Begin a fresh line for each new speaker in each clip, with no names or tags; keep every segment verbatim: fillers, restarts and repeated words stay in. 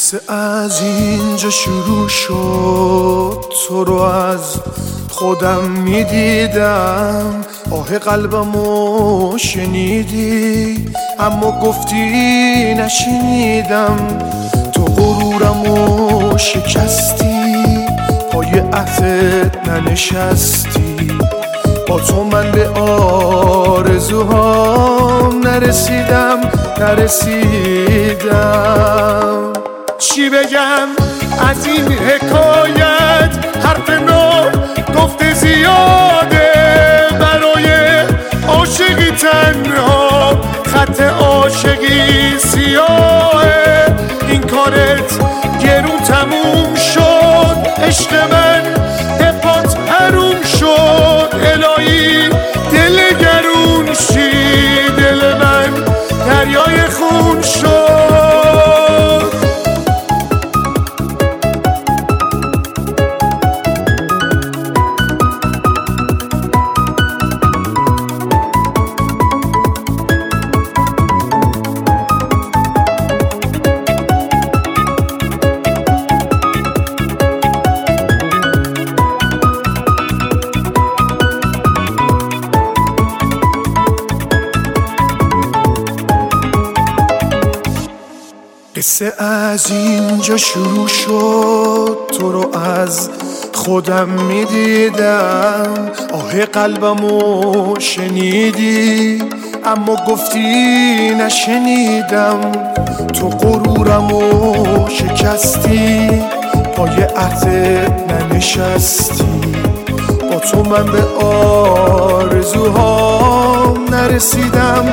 قصه از اینجا شروع شد، تو رو از خودم میدیدم، آه قلبمو شنیدی اما گفتی نشنیدم. تو غرورمو شکستی، پای عهدت ننشستی، با تو من به آرزوهام نرسیدم نرسیدم. چی بگم از این حکایت؟ حرف نو گفته زیاده، برای عاشقی تنها خط عاشقی سیاهه. این کارت گرون تموم شد، عشق من پات حروم شد. الهی دل گرون شی، دل من دریای خون شد. قصه از اینجا شروع شد، تو رو از خودم میدیدم، آه قلبمو شنیدی اما گفتی نشنیدم. تو غرورمو شکستی، پای عهدت ننشستی، با تو من به آرزوهام نرسیدم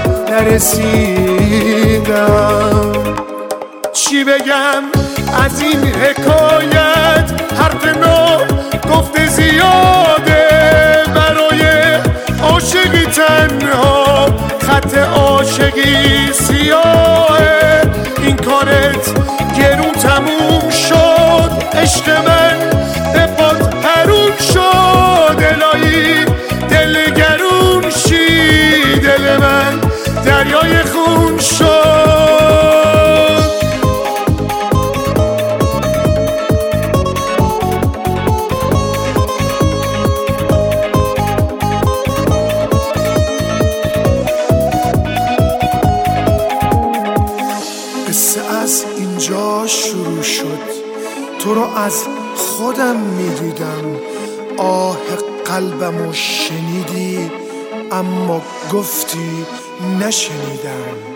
نرسیدم. چی بگم از این حکایت؟ حرف نو گفته زیاده، برای عاشقی تنها خط عاشقی سیاهه. این کارت گرون تموم شد، عشق من به پات حروم شد. الهی دل گرون شی، دل من دریای خون شد. قصه از اینجا شروع شد، تو رو از خودم میدیدم، آه قلبمو شنیدی اما گفتی نشنیدم.